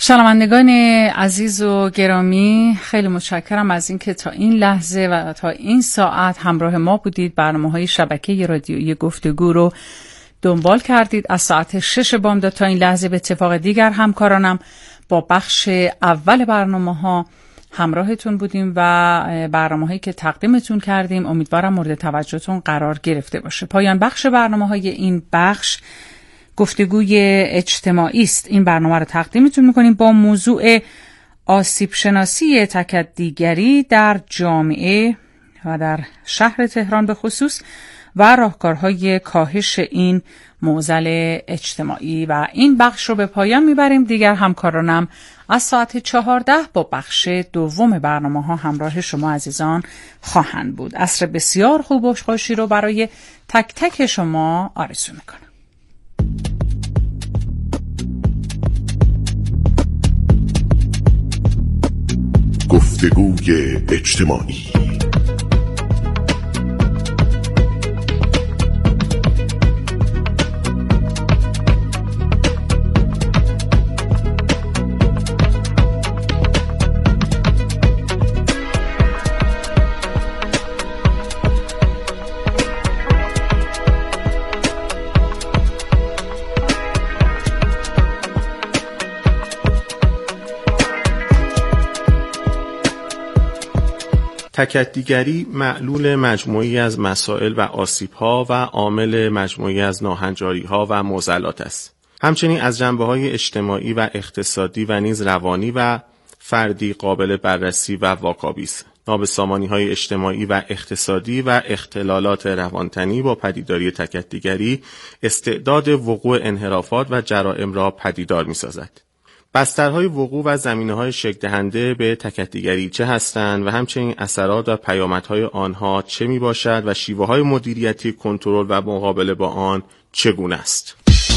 شنوندگان عزیز و گرامی، خیلی متشکرم از اینکه تا این لحظه و تا این ساعت همراه ما بودید. برنامه‌های شبکه رادیویی گفتگو رو دنبال کردید. از ساعت 6 بامداد تا این لحظه به اتفاق دیگر همکارانم با بخش اول برنامه‌ها همراهتون بودیم و برنامه‌هایی که تقدیمتون کردیم امیدوارم مورد توجهتون قرار گرفته باشه. پایان بخش برنامه‌های این بخش گفتگوی اجتماعی است. این برنامه رو تقدیمتون میکنیم با موضوع آسیب شناسی تکدیگری در جامعه و در شهر تهران به خصوص و راهکارهای کاهش این معضل اجتماعی و این بخش رو به پایان میبریم. دیگر همکارانم از ساعت 14 با بخش دوم برنامه ها همراه شما عزیزان خواهند بود. عصر بسیار خوب و خوشی رو برای تک تک شما آرزو میکنم. گفتگوی اجتماعی. تکدیگری معلول مجموعی از مسائل و آسیب‌ها و عامل مجموعی از ناهنجاری‌ها و معضلات است. همچنین از جنبه‌های اجتماعی و اقتصادی و نیز روانی و فردی قابل بررسی و واکاوی است. نابسامانی‌های اجتماعی و اقتصادی و اختلالات روانتنی با پدیداری تکدیگری استعداد وقوع انحرافات و جرائم را پدیدار می‌سازد. بسترهای وقوع و زمینه‌های شکل‌دهنده به تکدیگری چه هستند و همچنین اثرات و پیامدهای آنها چه میباشد و شیوه‌های مدیریتی، کنترل و مقابله با آن چگونه است؟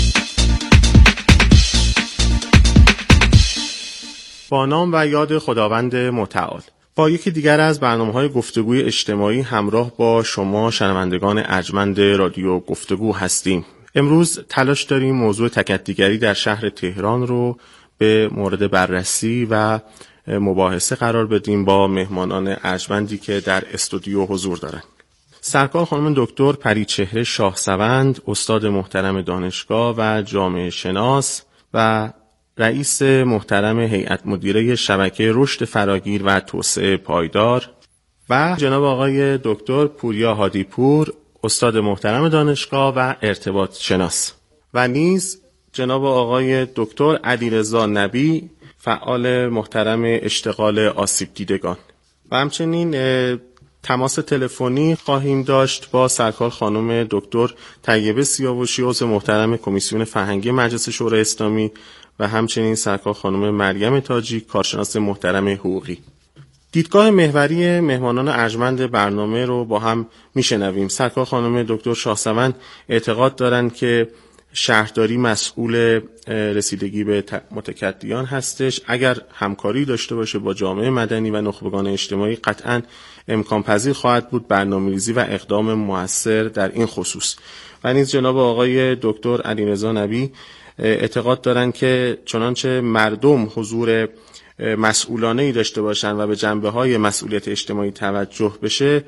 با نام و یاد خداوند متعال. با یکی دیگر از برنامه‌های گفتگوی اجتماعی همراه با شما شنوندگان ارجمند رادیو گفتگو هستیم. امروز تلاش داریم موضوع تکدیگری در شهر تهران رو به مورد بررسی و مباحثه قرار بدیم با مهمانان ارجمندی که در استودیو حضور دارند. سرکار خانم دکتر پریچهره شاهسوند، استاد محترم دانشگاه و جامعه شناس و رئیس محترم هیئت مدیره شبکه رشد فراگیر و توسعه پایدار و جناب آقای دکتر پوریا هادیپور، استاد محترم دانشگاه و ارتباط شناس و نیز جناب آقای دکتر علیرضا نبی، فعال محترم اشتغال آسیب دیدگان. و همچنین تماس تلفنی خواهیم داشت با سرکار خانم دکتر طیبه سیاوشی، عضو محترم کمیسیون فرهنگی مجلس شورای اسلامی و همچنین سرکار خانم مریم تاجی، کارشناس محترم حقوقی. دیدگاه محوری مهمانان ارجمند برنامه رو با هم میشنویم. سرکار خانم دکتر شاهسوند اعتقاد دارند که شهرداری مسئول رسیدگی به متکدیان هستش. اگر همکاری داشته باشه با جامعه مدنی و نخبگان اجتماعی قطعاً امکان پذیر خواهد بود برنامه‌ریزی و اقدام مؤثر در این خصوص. و نیز جناب آقای دکتر علیرضا نبی اعتقاد دارند که چنانچه مردم حضور مسئولانه‌ای داشته باشند و به جنبه‌های مسئولیت اجتماعی توجه بشه،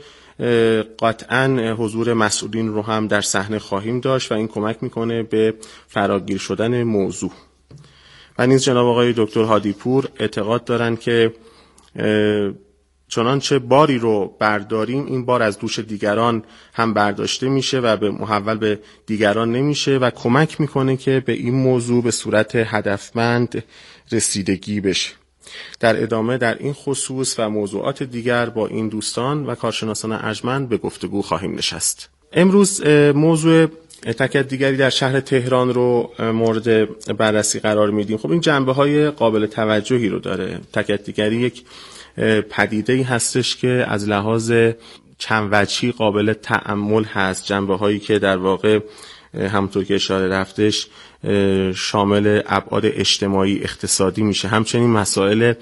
قطعاً حضور مسئولین رو هم در صحنه خواهیم داشت و این کمک میکنه به فراگیر شدن موضوع. و نیز جناب آقای دکتر هادیپور اعتقاد دارند که چنانچه باری رو برداریم این بار از دوش دیگران هم برداشته میشه و به محول به دیگران نمیشه و کمک میکنه که به این موضوع به صورت هدفمند رسیدگی بشه. در ادامه در این خصوص و موضوعات دیگر با این دوستان و کارشناسان ارجمند به گفتگو خواهیم نشست. امروز موضوع تکدیگری در شهر تهران رو مورد بررسی قرار میدیم. خب این جنبه‌های قابل توجهی رو داره. تکدیگری یک پدیده‌ای هستش که از لحاظ چند وجهی قابل تأمل هست. جنبه‌هایی که در واقع همونطور که اشاره رفتش شامل ابعاد اجتماعی اقتصادی میشه، همچنین مسائل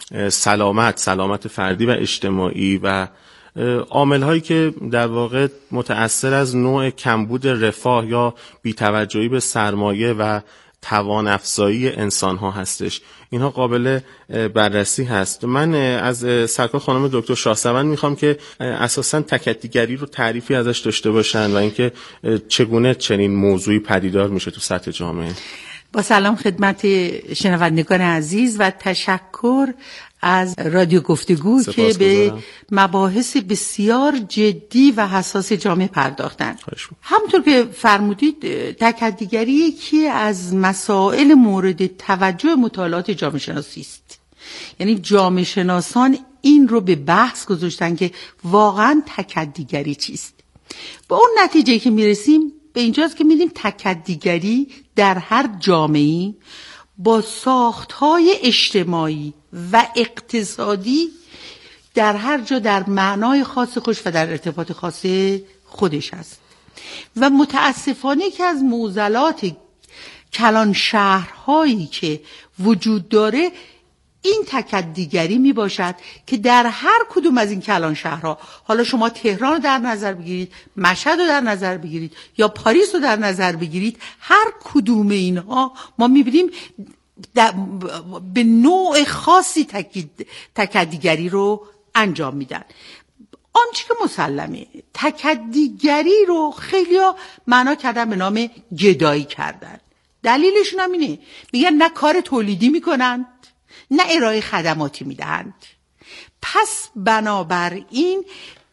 سلامت فردی و اجتماعی و عامل‌هایی که در واقع متأثر از نوع کمبود رفاه یا بی‌توجهی به سرمایه و توان افزایی انسان ها هستش. اینها قابل بررسی هست. من از سرکار خانم دکتر شاهسوند میخوام که اساساً تکدیگری رو تعریفی ازش داشته باشن و اینکه چگونه چنین موضوعی پدیدار میشه تو سطح جامعه. با سلام خدمت شنوندگان عزیز و تشکر از رادیو گفتگو که به مباحث بسیار جدی و حساس جامعه پرداختن. همونطور که فرمودید تکدیگری یکی از مسائل مورد توجه مطالعات جامعه شناسی است. یعنی جامعه شناسان این رو به بحث گذاشتن که واقعا تکدیگری چیست. با اون نتیجه که میرسیم به اینجاست که می‌بینیم تکدیگری در هر جامعه‌ای با ساخت‌های اجتماعی و اقتصادی در هر جا در معنای خاص خودش و در ارتباط خاص خودش است و متاسفانه که از معضلات کلان شهرهایی که وجود داره این تکدیگری می باشد که در هر کدوم از این کلان شهرها، حالا شما تهران رو در نظر بگیرید، مشهد رو در نظر بگیرید یا پاریس رو در نظر بگیرید، هر کدوم اینها ما می بینیم به نوع خاصی تکدیگری رو انجام میدن. آنچه که مسلمه تکدیگری رو خیلی‌ها معنا کردن به نام گدایی کردن. دلیلشون هم اینه، میگن نه کار تولیدی میکنند نه ارائه خدماتی میدهند. پس بنابراین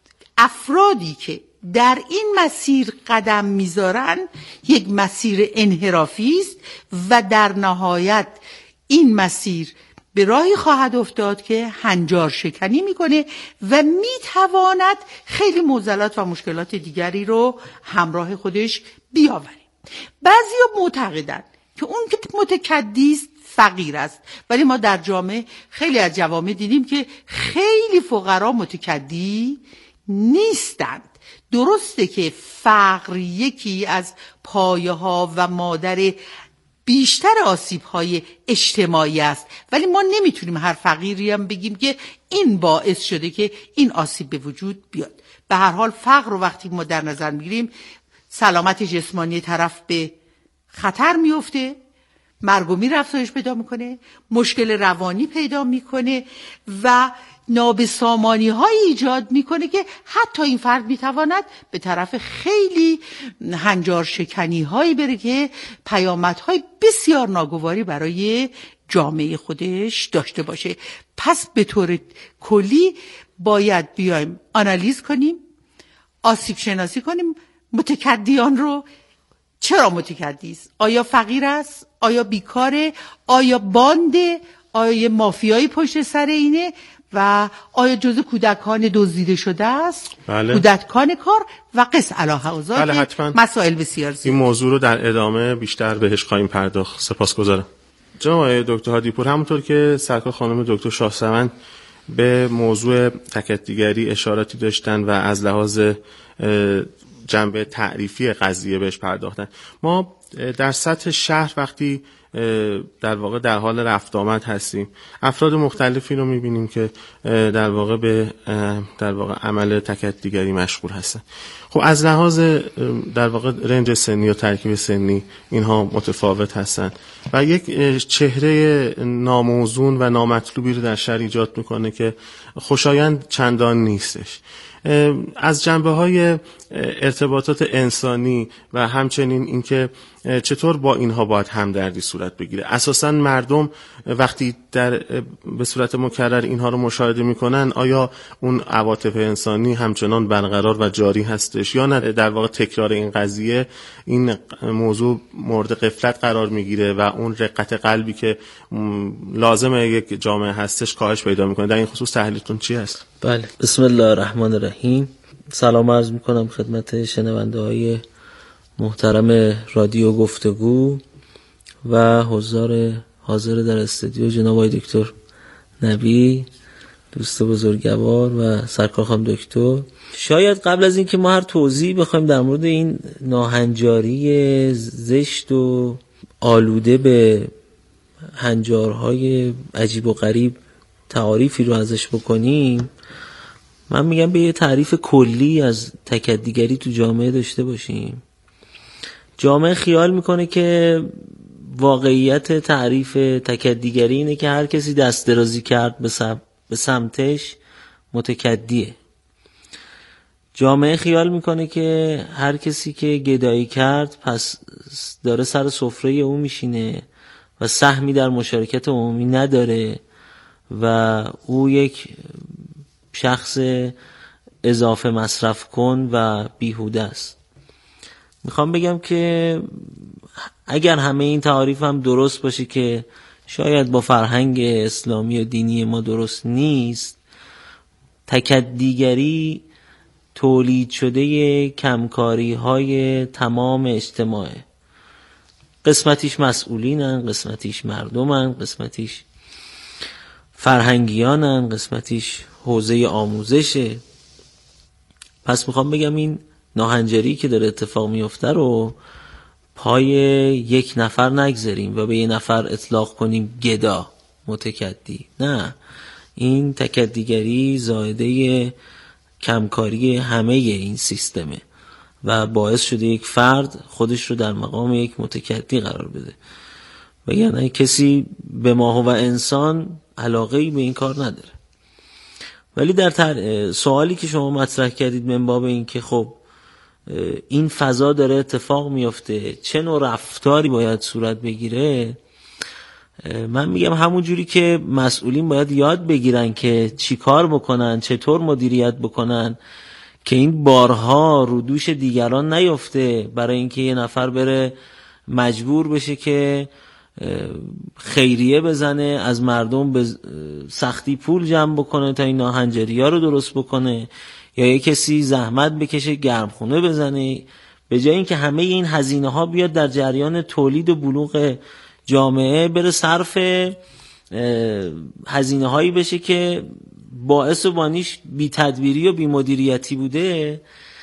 افرادی که در این مسیر قدم میذارن یک مسیر انحرافی است و در نهایت این مسیر به راهی خواهد افتاد که هنجار شکنی میکنه و میتواند خیلی معضلات و مشکلات دیگری رو همراه خودش بیاوره. بعضیا معتقدند که اون که متکدی است فقیر است، ولی ما در جامعه خیلی از جوامع دیدیم که خیلی فقرا متکدی نیستند. درسته که فقر یکی از پایه‌ها و مادر بیشتر آسیب‌های اجتماعی است، ولی ما نمیتونیم هر فقیری هم بگیم که این باعث شده که این آسیب به وجود بیاد. به هر حال فقر رو وقتی ما در نظر میگیریم سلامت جسمانی طرف به خطر میفته، مرگ و میر افزایش پیدا میکنه، مشکل روانی پیدا میکنه و نابسامانی های ایجاد میکنه که حتی این فرد میتواند به طرف خیلی هنجار شکنی هایی بره که پیامدهای بسیار ناگواری برای جامعه خودش داشته باشه. پس به طور کلی باید بیایم آنالیز کنیم، آسیب شناسی کنیم متکدیان رو. چرا متکدی است؟ آیا فقیر است؟ آیا بیکاره؟ آیا بانده؟ آیا مافیایی پشت سر اینه؟ و آیا جزء کودکان دزدیده شده است؟ بله. کودکان کار و قص علاوه بله حتما. مسائل بسیار زیاد. این موضوع رو در ادامه بیشتر بهش خواهیم پرداخت. سپاسگزارم. جناب دکتر هادی‌پور، همونطور که سرکار خانم دکتر شاهسوند به موضوع تکدیگری اشاراتی داشتن و از لحاظ جنبه تعریفی قضیه بهش پرداختن، ما در سطح شهر وقتی در واقع در حال رفت آمد هستیم، افراد مختلفی رو می‌بینیم که در واقع به در واقع عمل تکدیگری مشغول هستن. خب از لحاظ در واقع رنج سنی و ترکیب سنی اینها متفاوت هستن و یک چهره ناموزون و نامطلوبی رو در شهر ایجاد میکنه که خوشایند چندان نیستش. از جنبه‌های ارتباطات انسانی و همچنین اینکه چطور با اینها باید همدردی صورت بگیره. اساساً مردم وقتی به صورت مکرر اینها رو مشاهده میکنن، آیا اون عواطف انسانی همچنان برقرار و جاری هستش یا نه در واقع تکرار این قضیه، این موضوع مورد غفلت قرار میگیره و اون رقت قلبی که لازمه یک جامعه هستش کاهش پیدا میکنه. در این خصوص تحلیلتون چی هست؟ بله، بسم الله الرحمن الرحیم. سلام عرض میکنم خدمت شنونده های محترم رادیو گفتگو و حاضر در استودیو جناب آقای دکتر نبی، دوست بزرگوار و سرکار خانم دکتر. شاید قبل از اینکه ما هر توضیح بخوایم در مورد این ناهنجاری زشت و آلوده به هنجارهای عجیب و غریب تعاریفی رو ازش بکنیم، من میگم به یه تعریف کلی از تکدیگری تو جامعه داشته باشیم. جامعه خیال میکنه که واقعیت تعریف تکدیگری اینه که هر کسی دست درازی کرد به سمتش متکدیه. جامعه خیال میکنه که هر کسی که گدایی کرد پس داره سر سفره او میشینه و سهمی در مشارکت عمومی نداره و او یک شخص اضافه مصرف کن و بیهوده است. میخوام بگم که اگر همه این تعاریف هم درست باشه که شاید با فرهنگ اسلامی و دینی ما درست نیست، تکدیگری تولید شده کمکاری های تمام اجتماعه. قسمتیش مسئولینن، قسمتیش مردمن، قسمتیش فرهنگیانن، قسمتیش حوزه آموزشه. پس میخوام بگم این ناهنجاری که داره اتفاق میفته رو پای یک نفر نگذاریم و به یه نفر اطلاق کنیم گدا متکدی. نه، این تکدیگری زایده کمکاری همه این سیستمه و باعث شده یک فرد خودش رو در مقام یک متکدی قرار بده و یعنی کسی به ما و انسان علاقه‌ای به این کار نداره. ولی در سوالی که شما مطرح کردید من باب این که خب این فضا داره اتفاق میفته، چه نوع رفتاری باید صورت بگیره، من میگم همون جوری که مسئولین باید یاد بگیرن که چی کار بکنن، چطور مدیریت بکنن که این بارها رو دوش دیگران نیفته، برای اینکه یه نفر بره مجبور بشه که خیریه بزنه، از مردم به سختی پول جمع بکنه تا این ناهنجاری‌ها رو درست بکنه، یا یه کسی زحمت بکشه گرمخونه بزنه، به جای اینکه همه این هزینه ها بیاد در جریان تولید و بلوغ جامعه بره صرف هزینه هایی بشه که باعث و بانیش بی تدبیری و بی مدیریتی بوده.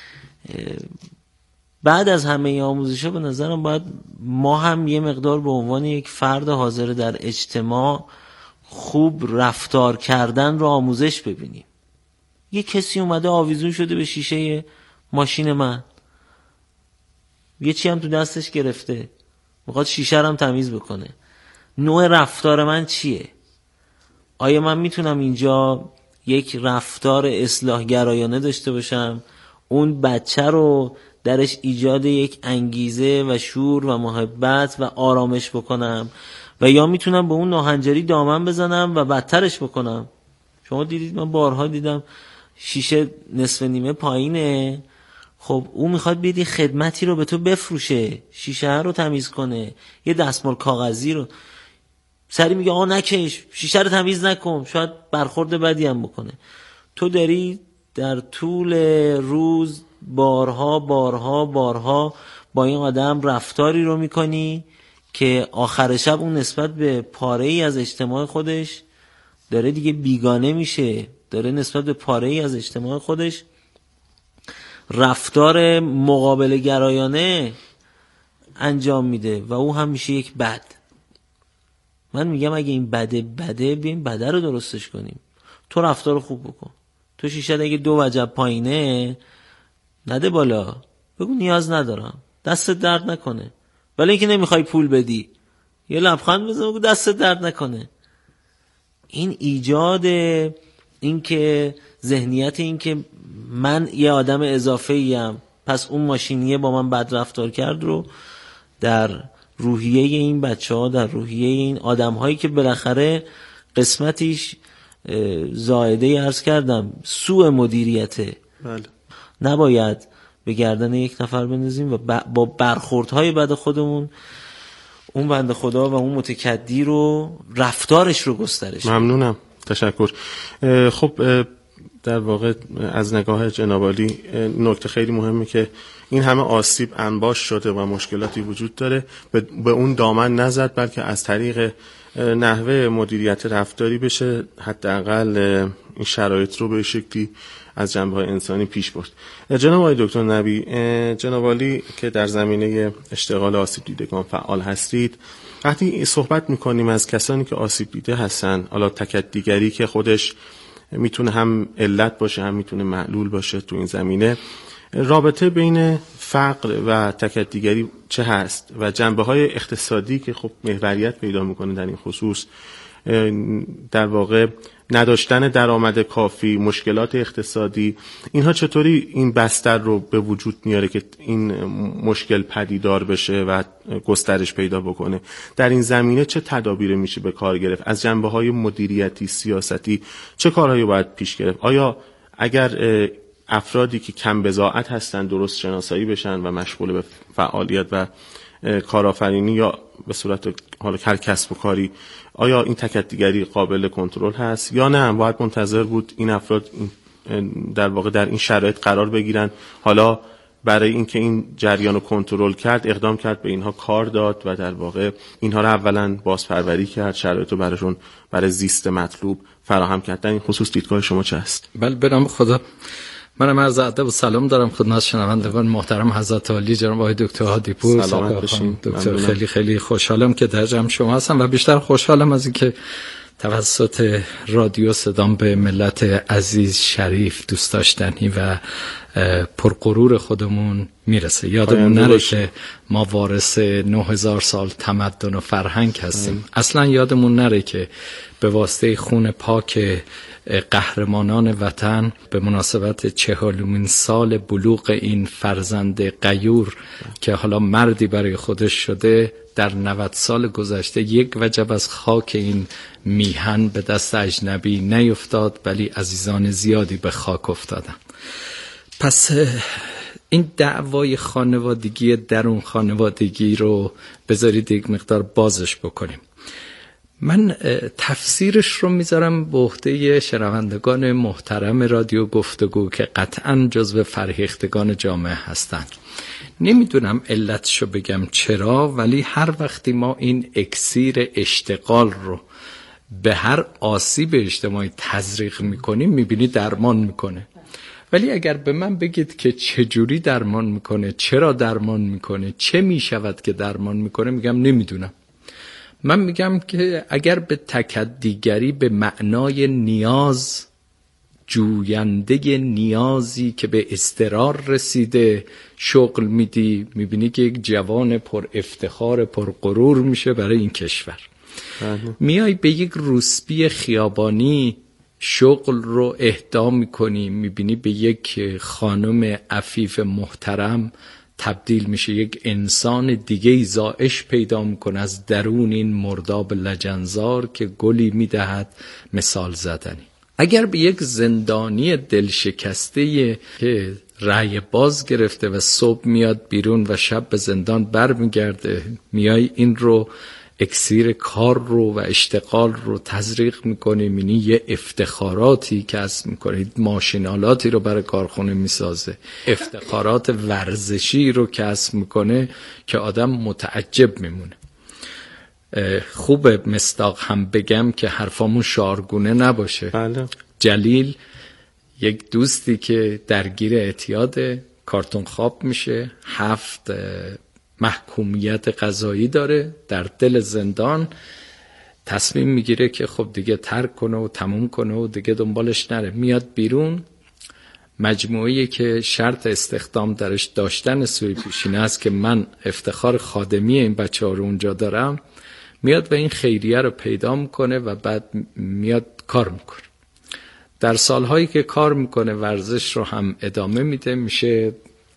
بعد از همه آموزش ها به نظرم باید ما هم یه مقدار به عنوان یک فرد حاضر در اجتماع خوب رفتار کردن رو آموزش ببینیم. یه کسی اومده آویزون شده به شیشه ماشین من، یه چی هم تو دستش گرفته میخواد شیشه رو هم تمیز بکنه، نوع رفتار من چیه؟ آیا من میتونم اینجا یک رفتار اصلاح گرایانه داشته باشم، اون بچه رو درش ایجاد یک انگیزه و شور و محبت و آرامش بکنم، و یا میتونم به اون ناهنجاری دامن بزنم و بدترش بکنم؟ شما دیدید، من بارها دیدم شیشه نصف نیمه پایینه، خب اون میخواد بیدی خدمتی رو به تو بفروشه، شیشه رو تمیز کنه، یه دستمال کاغذی رو سری میگه آقا نکش، شیشه رو تمیز نکن، شاید برخورد بدی هم بکنه. تو داری در طول روز بارها با این آدم رفتاری رو میکنی که آخر شب اون نسبت به پاره ای از اجتماع خودش داره دیگه بیگانه میشه، داره نسبت به پاره ای از اجتماع خودش رفتار مقابل گرایانه انجام میده و او هم میشه یک بد. من میگم اگه این بده بیایم بده رو درستش کنیم. تو رفتار خوب بکن، تو شیشه اگه 2 وجب پایینه نده بالا، بگو نیاز ندارم، دست درد نکنه. ولی اینکه نمیخوای پول بدی یه لبخند بزن بگو دست درد نکنه. این ایجاد این که ذهنیت این که من یه آدم اضافه ایم پس اون ماشینیه با من بد رفتار کرد رو در روحیه این بچه ها، در روحیه این آدم هایی که بالاخره قسمتیش زائده عرض کردم سوء مدیریته، بله. نباید به گردن یک نفر بندازیم و با برخوردهای بد خودمون اون بنده خدا و اون متکدی رو رفتارش رو گسترش. ممنونم، تشکر. خب در واقع از نگاه جناب عالی نکته خیلی مهمه که این همه آسیب انباش شده و مشکلاتی وجود داره، به اون دامن نزد، بلکه از طریق نحوه مدیریت رفتاری بشه حداقل این شرایط رو به شکلی از جنبه‌های انسانی پیش برد. جناب آقای دکتر نبی، جناب عالی که در زمینه اشتغال آسیب دیدگان فعال هستید، وقتی صحبت میکنیم از کسانی که آسیب دیده هستن، حالا تکدیگری که خودش میتونه هم علت باشه هم میتونه معلول باشه تو این زمینه، رابطه بین فقر و تکدیگری چه هست و جنبه‌های اقتصادی که خب محوریت پیدا میکنه در این خصوص، در واقع نداشتن درآمد کافی، مشکلات اقتصادی، اینها چطوری این بستر رو به وجود میاره که این مشکل پدیدار بشه و گسترش پیدا بکنه؟ در این زمینه چه تدابیر میشه به کار گرفت؟ از جنبه‌های مدیریتی، سیاستی چه کارهایی باید پیش گرفت؟ آیا اگر افرادی که کم بضاعت هستن درست شناسایی بشن و مشغول به فعالیت و کارآفرینی یا به صورت حالا هر کسب و کاری، آیا این تکدیگری قابل کنترل هست یا نه باید منتظر بود این افراد در واقع در این شرایط قرار بگیرن، حالا برای اینکه این جریان رو کنترل کرد اقدام کرد، به اینها کار داد و در واقع اینها رو اولا بازپروری کرد، شرایط رو براشون برای زیست مطلوب فراهم کرد؟ در این خصوص دیدگاه شما چه است؟ بله، به نام خدا. منم عرض ادب و سلام دارم خدمت شنوندگان محترم حضرت عالی جناب آقای دکتر هادی پور. سلامت باشین دکتر. خیلی خیلی خوشحالم که در جمع شما هستم و بیشتر خوشحالم از اینکه توسط رادیو صدام به ملت عزیز، شریف، دوست داشتنی و پرغرور خودمون میرسه. یادمون نره که ما وارث 9000 سال تمدن و فرهنگ هستیم. اصلا یادمون نره که به واسطه خون پاک قهرمانان وطن به مناسبت 40مین سال بلوغ این فرزند غیور که حالا مردی برای خودش شده، در 90 سال گذشته یک وجب از خاک این میهن به دست اجنبی نیفتاد، ولی عزیزان زیادی به خاک افتادن. پس این دعوای خانوادگی، درون خانوادگی رو بذارید یک مقدار بازش بکنیم. من تفسیرش رو میذارم به عهده شنوندگان محترم رادیو گفتگو که قطعاً جزو فرهیختگان جامعه هستند. نمیدونم علتشو بگم چرا، ولی هر وقتی ما این اکسیر اشتغال رو به هر آسیب اجتماعی تزریق میکنیم میبینی درمان میکنه. ولی اگر به من بگید که چجوری درمان میکنه، چرا درمان میکنه، چه میشود که درمان میکنه، میگم نمیدونم. من میگم که اگر به تکدیگری به معنای نیاز، جوینده نیازی که به اضطرار رسیده شغل میدی، میبینی که یک جوان پر افتخار، پر غرور میشه برای این کشور. میای به یک روسبی خیابانی شغل رو اهدا میکنی، میبینی به یک خانم عفیف محترم تبدیل میشه، یک انسان دیگه زائش پیدا میکنه از درون این مرداب لجنزار که گلی میدهد مثال زدنی. اگر به یک زندانی دلشکسته که رأی باز گرفته و صبح میاد بیرون و شب به زندان برمیگرده، میای این رو اکسیر کار رو و اشتغال رو تزریق میکنه، یعنی یه افتخاراتی کسب میکنه، ماشینالاتی رو برای کارخونه میسازه، افتخارات ورزشی رو کسب میکنه که آدم متعجب میمونه. خوبه مصداق هم بگم که حرفامون شعارگونه نباشه. بله. جلیل یک دوستی که درگیر اعتیاد کارتون خواب میشه، 7 محکومیت قضایی داره، در دل زندان تصمیم میگیره که خب دیگه ترک کنه و تموم کنه و دیگه دنبالش نره. میاد بیرون، مجموعه‌ای که شرط استخدام درش داشتن سوی پیشینه است که من افتخار خادمی این بچه‌ها رو اونجا دارم، میاد و این خیریه رو پیدا میکنه و بعد میاد کار میکنه. در سالهایی که کار میکنه ورزش رو هم ادامه میده، میشه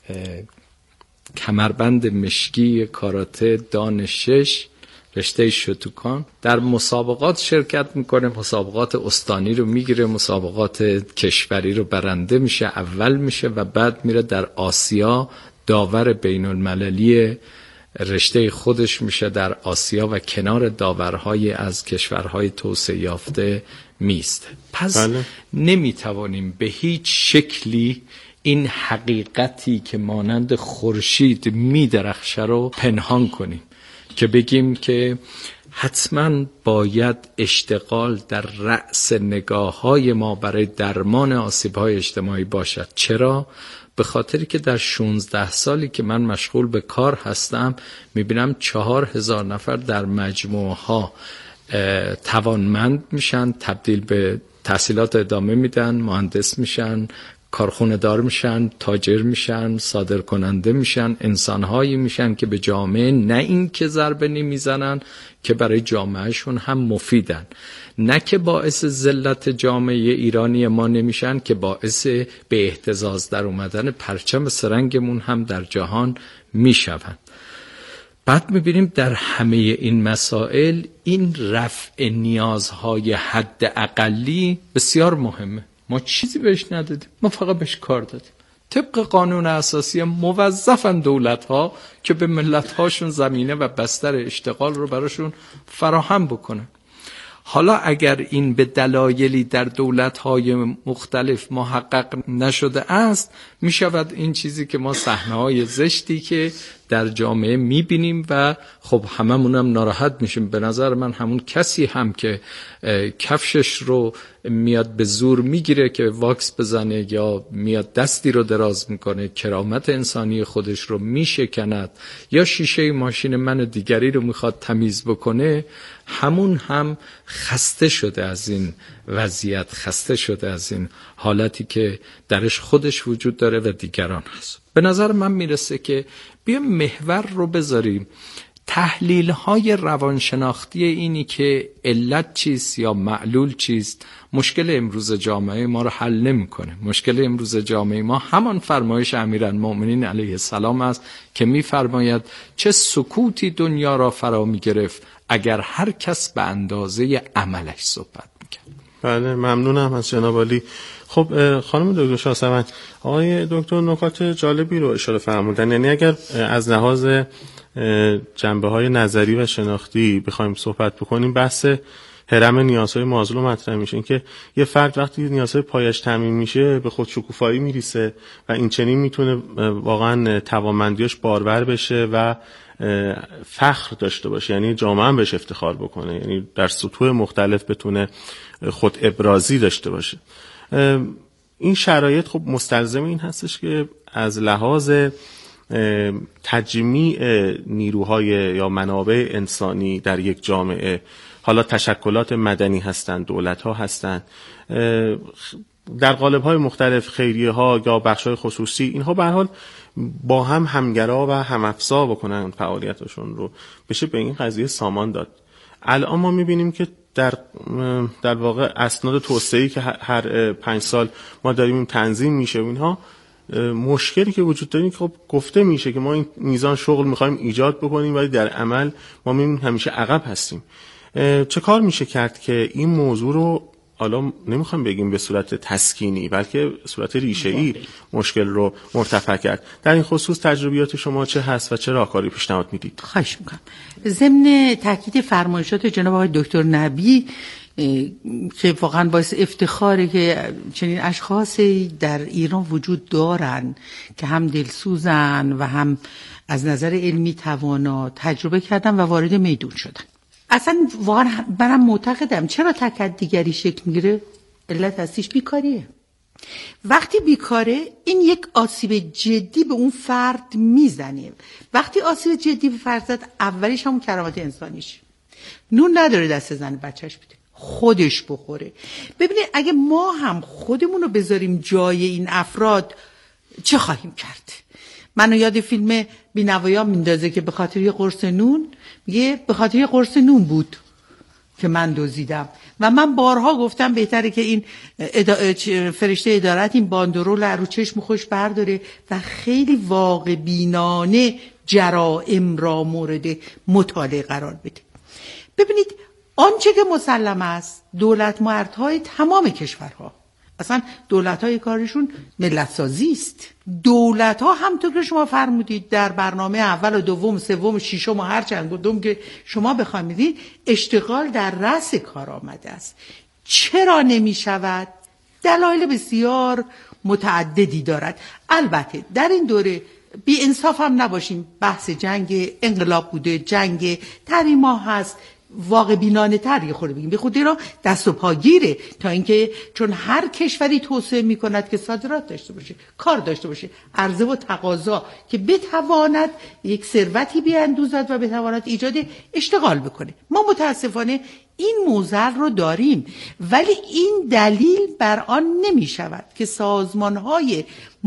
کمربند مشکی کاراته دان 6 رشته شوتوکان. در مسابقات شرکت میکنه، مسابقات استانی رو میگیره، مسابقات کشوری رو برنده میشه، اول میشه و بعد میره در آسیا داور بین المللی رشته خودش میشه در آسیا و کنار داورهای از کشورهای توسعه یافته میسته. پس نمیتوانیم به هیچ شکلی این حقیقتی که مانند خورشید میدرخشه رو پنهان کنیم که بگیم که حتما باید اشتغال در رأس نگاه‌های ما برای درمان آسیب‌های اجتماعی باشد. چرا؟ به خاطری که در 16 سالی که من مشغول به کار هستم میبینم 4000 نفر در مجموعه ها توانمند میشن، تبدیل به تحصیلات ادامه میدن، مهندس میشن، کارخونه دار میشن، تاجر میشن، صادر کننده میشن، انسانهایی میشن که به جامعه نه این که ضربه نمیزنن که برای جامعهشون هم مفیدن، نه که باعث ذلت جامعه ایرانی ما نمیشن که باعث به اهتزاز در اومدن پرچم سرنگمون هم در جهان میشون. بعد میبینیم در همه این مسائل این رفع نیازهای حد اقلی بسیار مهمه. ما چیزی بهش ندادیم، ما فقط بهش کار دادیم. طبق قانون اساسی موظفن دولت‌ها که به ملت‌هاشون زمینه و بستر اشتغال رو براشون فراهم بکنن. حالا اگر این به دلایلی در دولت‌های مختلف محقق نشده است، می‌شود این چیزی که ما صحنه‌های زشتی که در جامعه می‌بینیم و خب هممونم ناراحت میشیم. به نظر من همون کسی هم که کفشش رو میاد به زور میگیره که واکس بزنه یا میاد دستی رو دراز میکنه، کرامت انسانی خودش رو میشکند یا شیشه ماشین من دیگری رو میخواد تمیز بکنه، همون هم خسته شده از این وضعیت، خسته شده از این حالتی که درش خودش وجود داره و دیگران هست. به نظر من میرسه که بیا محور رو بذاریم تحلیل های روانشناختی اینی که علت چیست یا معلول چیست مشکل امروز جامعه ما رو حل نمیکنه. مشکل امروز جامعه ما همان فرمایش امیرالمؤمنین علیه السلام است که میفرماید چه سکوتی دنیا را فرا میگرفت اگر هر کس به اندازه عملش صحبت میکرد. بله، ممنونم از جناب عالی. خب خانم دکتر شاسوند، آقای دکتر نکات جالبی رو اشاره فرمودن. یعنی اگر از لحاظ جنبه‌های نظری و شناختی بخوایم صحبت بکنیم، بحث هرم نیازهای مازلو مطرح میشه. این که یه فرد وقتی نیازهای پایش تامین میشه به خود شکوفایی میرسه و این چنین میتونه واقعا توانمندیاش بارور بشه و فخر داشته باشه، یعنی جامعه هم بهش افتخار بکنه، یعنی در سطوح مختلف بتونه خود ابرازی داشته باشه. این شرایط خب مستلزم این هستش که از لحاظ تجمیع نیروهای یا منابع انسانی در یک جامعه، حالا تشکلات مدنی هستند، دولت‌ها هستند، در قالب‌های مختلف خیریه‌ها یا بخش‌های خصوصی، اینها به هر حال با هم همگرا و هم‌افزا بکنن فعالیتشون رو، بشه به این قضیه سامان داد. الان ما می‌بینیم که در واقع اسناد توسعه‌ای که هر 5 سال ما داریم این تنظیم میشه و اینها، مشکلی که وجود داره که خب گفته میشه که ما این میزان شغل میخوایم ایجاد بکنیم ولی در عمل ما میبینیم همیشه عقب هستیم. چه کار میشه کرد که این موضوع رو، حالا نمیخوام بگیم به صورت تسکینی بلکه به صورت ریشه‌ای مشکل رو مرتفع کرد؟ در این خصوص تجربیات شما چه هست و چه راهکاری پیشنهاد میدید؟ خواهش میکنم. ضمن تاکید فرمایشات جناب آقای دکتر نبی که واقعا باعث افتخاره که چنین اشخاصی در ایران وجود دارن که هم دلسوزن و هم از نظر علمی توانا، تجربه کردن و وارد میدون شدن. اصلا واقعا منم معتقدم چرا تکد دیگری شکل میگیره؟ علت اصلیش بیکاریه. وقتی بیکاره، این یک آسیب جدی به اون فرد میزنه. وقتی آسیب جدی به فرد زد، اولیش همون کرامت انسانیش. نون نداره دست زن بچهش بده، خودش بخوره. ببینید اگه ما هم خودمون رو بذاریم جای این افراد چه خواهیم کرد؟ منو یاد فیلم بی‌نوایا میندازه که به خاطر یه قرص نون، میگه به خاطر یه قرص نون بود که من دزدیدم. و من بارها گفتم بهتره که این فرشته ادارت این باندرول رو چشم خوش برداره و خیلی واقع بینانه جرائم را مورد مطالعه قرار بده. ببینید آنچه که مسلم است، دولت مردهای تمام کشورها، اصلا دولت‌های کارشون ملت سازی است. دولت‌ها همونطور که شما فرمودید در برنامه اول و دوم، سوم و ششم و هر چند کدوم که شما بخواید، اشتغال در رأس کار آمده است. چرا نمی‌شود؟ دلایل بسیار متعددی دارد. البته در این دوره بی انصاف هم نباشیم، بحث جنگ انقلاب بوده، جنگ تحریما هست، واقع بینانه تر یه خورده بگیم، به خود ایران دست و پاگیره تا اینکه چون هر کشوری توسعه میکند که صادرات داشته باشه، کار داشته باشه، عرضه و تقاضا که بتواند یک ثروتی بیاندوزد و بتواند ایجاد اشتغال بکنه. ما متاسفانه این معضل رو داریم، ولی این دلیل بر آن نمی شود که سازمان‌های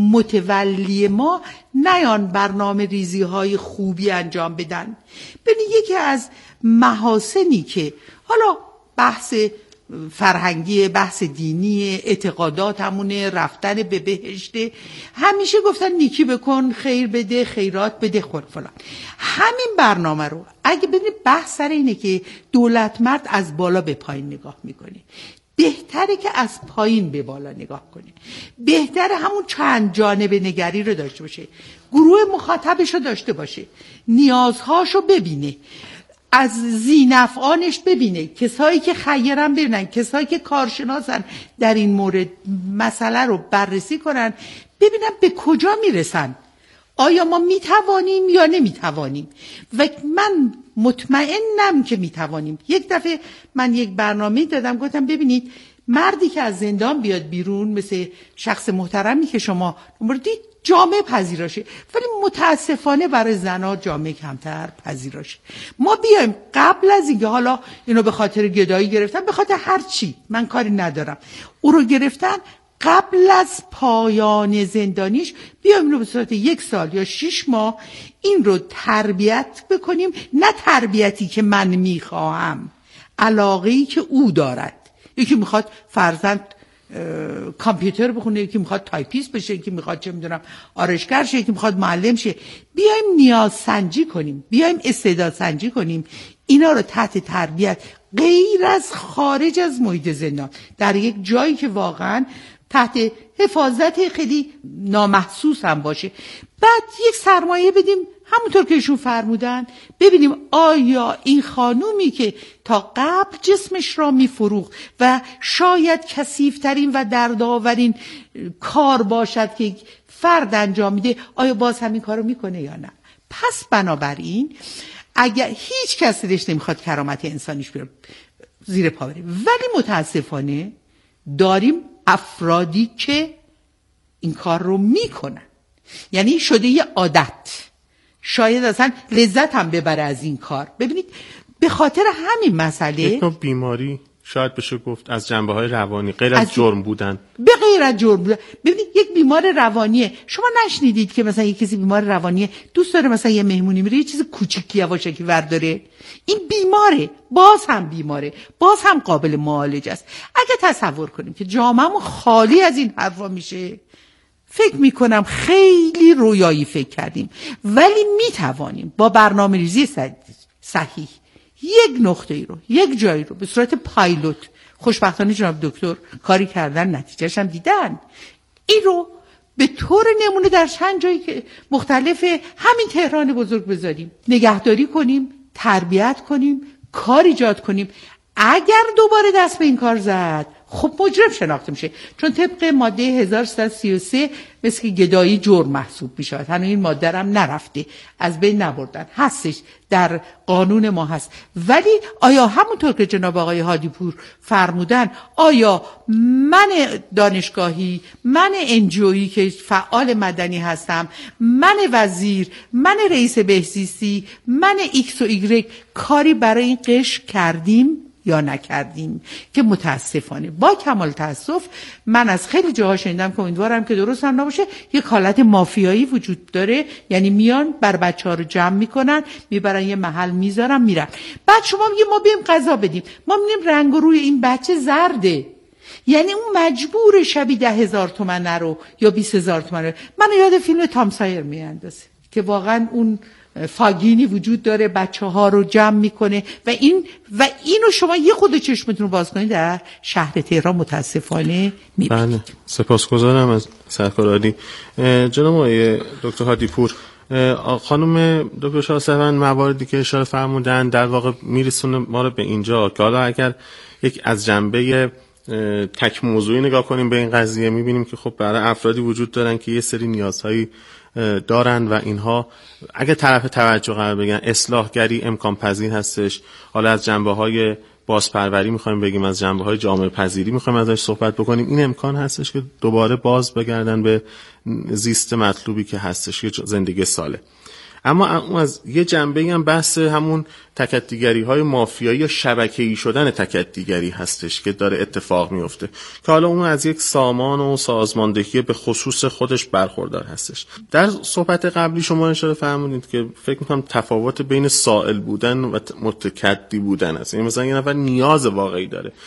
متولی ما نیان برنامه ریزی های خوبی انجام بدن. ببینید یکی از محاسنی که حالا بحث فرهنگی، بحث دینی، اعتقادات همونه، رفتن به بهشت، همیشه گفتن نیکی بکن، خیر بده، خیرات بده، خور فلان. همین برنامه رو اگه ببینید بحث سر اینه که دولت مرد از بالا به پایین نگاه میکنه، بهتره که از پایین به بالا نگاه کنه، بهتره همون چند جانبه نگری رو داشته باشه، گروه مخاطبش رو داشته باشه، نیازهاش رو ببینه، از ذینفعانش ببینه، کسایی که خیرن ببینن، کسایی که کارشناسن در این مورد مسئله رو بررسی کنن، ببینن به کجا میرسن، آیا ما میتوانیم یا نمیتوانیم. و من مطمئنم که میتوانیم. یک دفعه من یک برنامه دادم، گفتم ببینید مردی که از زندان بیاد بیرون، مثل شخص محترمی که شما دید، جامعه پذیراشه، ولی متاسفانه برای زنها جامعه کمتر پذیراشه. ما بیایم قبل از اینکه حالا اینو به خاطر گدایی گرفتن، به خاطر هر چی من کاری ندارم، او رو گرفتن، قبل از پایان زندانیش بیایم اینو به صورت 1 سال یا 6 ماه این رو تربیت بکنیم، نه تربیتی که من میخواهم، علاقه‌ای که او دارد. یکی میخواد فرزند کامپیوتر بخونه، یکی میخواد تایپیست بشه، یکی میخواد چه میدونم آرایشگر شه، یکی میخواد معلم شه. بیایم نیاز سنجی کنیم، بیایم استعداد سنجی کنیم، اینا رو تحت تربیت، غیر از خارج از محیط زندان، در یک جایی که واقعا تحت حفاظت خیلی نامحسوس هم باشه، بعد یک سرمایه بدیم، همونطور که ایشون فرمودن، ببینیم آیا این خانومی که تا قبل جسمش را میفروخت و شاید کثیف‌ترین و دردآورین کار باشد که فرد انجام میده، آیا باز همین کارو میکنه یا نه. پس بنابراین اگر هیچ کسی دلش نمیخواد کرامت انسانیش بیاره زیر پا بره، ولی متاسفانه داریم افرادی که این کار رو میکنن، یعنی شده یه عادت، شاید اصلا لذت هم ببره از این کار. ببینید به خاطر همین مسئله یک نوع بیماری شاید بشه گفت از جنبه‌های روانی، غیر از جرم بودن، به غیر از جرم بودن. ببینید یک بیمار روانیه، شما نشنیدید که مثلا یک کسی بیمار روانیه دوست داره مثلا یه مهمونی میره یه چیز کوچیکی یواشکی ورداره؟ این بیماره، باز هم بیماره، باز هم قابل معالجه است. اگه تصور کنیم که جامعه‌مون خالی از این حرفا میشه، فکر میکنم خیلی رویایی فکر کردیم. ولی میتوانیم با برنامه‌ریزی صحیح یک نقطه‌ای رو، یک جایی رو به صورت پایلوت، خوشبختانه جناب دکتر کاری کردن، نتیجهش هم دیدن، این رو به طور نمونه در چند جایی که مختلف همین تهران بزرگ بذاریم، نگهداری کنیم، تربیت کنیم، کار ایجاد کنیم. اگر دوباره دست به این کار زد، خب مجرم شناخته میشه، چون طبق ماده 1333 مثل که گدایی جرم محسوب میشه. هنوز این ماده هم نرفته، از بین نبردن، هستش در قانون ما هست. ولی آیا همونطور که جناب آقای هادی پور فرمودن، آیا من دانشگاهی، من انجیویی که فعال مدنی هستم، من وزیر، من رئیس بهزیستی، من ایکس و ایگرگ کاری برای این قشر کردیم یا نکردیم؟ که متاسفانه با کمال تاسف من از خیلی جاها شنیدم که امیدوارم که درست هم نباشه، یک حالت مافیایی وجود داره، یعنی میان بر بچه‌ها رو جمع میکنن، میبرن یه محل میذارن میرن، بعد شما میگی ما بریم غذا بدیم، ما میگیم رنگ و روی این بچه زرده، یعنی اون مجبور شبی 10,000 تومان رو یا 20,000 تومان رو. من یاد فیلم تام سایر میاندازه که واقعا اون فاگینی وجود داره، بچه‌ها رو جمع میکنه و اینو شما یه خود چشمتون رو باز کنید در شهر تهران متاسفانه میبینید. بله، سپاسگزارم از سرکارعالی. جناب آقای دکتر هادی پور، خانم دکتر شاهصفند مواردی که اشاره فرمودن در واقع میرسونه ما رو به اینجا که حالا اگر یک از جنبه تک موضوعی نگاه کنیم به این قضیه، میبینیم که خب برای افرادی وجود دارن که یه سری نیازهایی دارن و اینها اگه طرف توجه قرار بگیرن، اصلاحگری امکان پذیر هستش. حالا از جنبه‌های بازپروری میخوایم بگیم، از جنبه‌های جامعه پذیری میخوایم ازش صحبت بکنیم، این امکان هستش که دوباره باز بگردن به زیست مطلوبی که هستش، که زندگی ساله. اما از یه جنبه هم بحث همون تکدیگری های مافیایی یا شبکه‌ای شدن تکدیگری هستش که داره اتفاق میفته که حالا اون از یک سامان و سازماندهی به خصوص خودش برخوردار هستش. در صحبت قبلی شما اشاره فرمودید که فکر می‌کنم تفاوت بین سائل بودن و متکدی بودن است. یعنی مثلا یه نفر نیاز واقعی داره